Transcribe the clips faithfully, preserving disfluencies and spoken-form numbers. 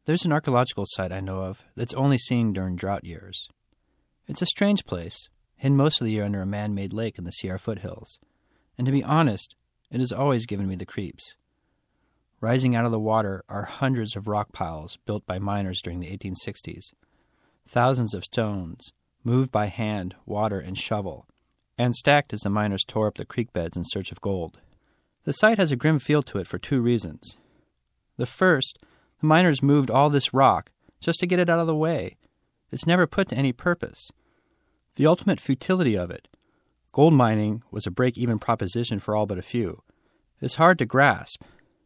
There's an archaeological site I know of that's only seen during drought years. It's a strange place, hidden most of the year under a man-made lake in the Sierra foothills. And to be honest, it has always given me the creeps. Rising out of the water are hundreds of rock piles built by miners during the eighteen sixties. Thousands of stones, moved by hand, water, and shovel, and stacked as the miners tore up the creek beds in search of gold. The site has a grim feel to it for two reasons. The first, the miners moved all this rock just to get it out of the way. It's never put to any purpose. The ultimate futility of it. Gold mining was a break-even proposition for all but a few. It's hard to grasp.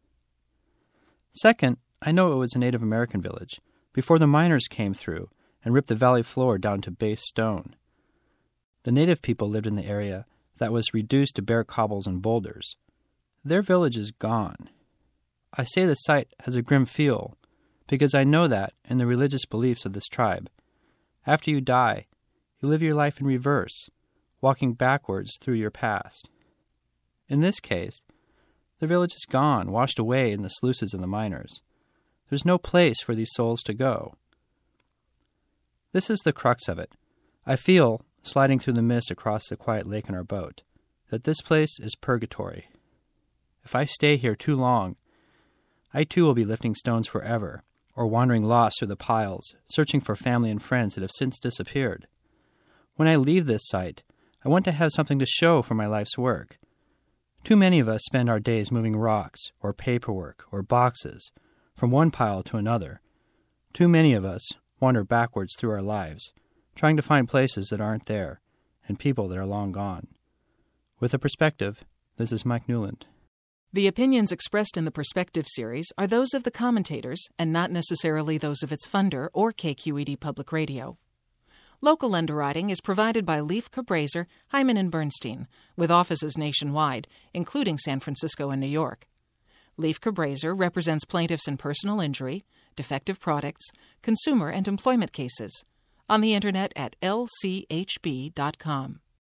Second, I know it was a Native American village, before the miners came through and ripped the valley floor down to base stone. The native people lived in the area that was reduced to bare cobbles and boulders. Their village is gone. I say the site has a grim feel because I know that in the religious beliefs of this tribe. After you die, you live your life in reverse, walking backwards through your past. In this case, the village is gone, washed away in the sluices of the miners. There's no place for these souls to go. This is the crux of it. I feel, sliding through the mist across the quiet lake in our boat, that this place is purgatory. If I stay here too long, I too will be lifting stones forever, or wandering lost through the piles, searching for family and friends that have since disappeared. When I leave this site, I want to have something to show for my life's work. Too many of us spend our days moving rocks, or paperwork, or boxes, from one pile to another. Too many of us wander backwards through our lives, trying to find places that aren't there, and people that are long gone. With a Perspective, this is Mike Newland. The opinions expressed in the Perspective series are those of the commentators and not necessarily those of its funder or K Q E D Public Radio. Local underwriting is provided by Leif Cabraser, Hyman and Bernstein, with offices nationwide, including San Francisco and New York. Leif Cabraser represents plaintiffs in personal injury, defective products, consumer and employment cases. On the Internet at L C H B dot com.